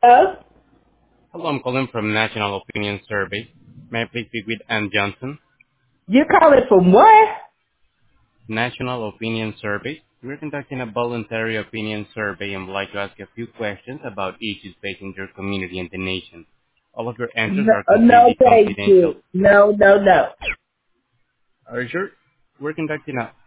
Oh, Hello, I'm calling from National Opinion Survey. May I please speak with Ann Johnson? you calling from what? National Opinion Survey. We're conducting a voluntary opinion survey and would like to ask a few questions about issues facing your community and the nation. All of your answers No, are no, completely thank confidential. you. No, no, no. Are you sure? We're conducting a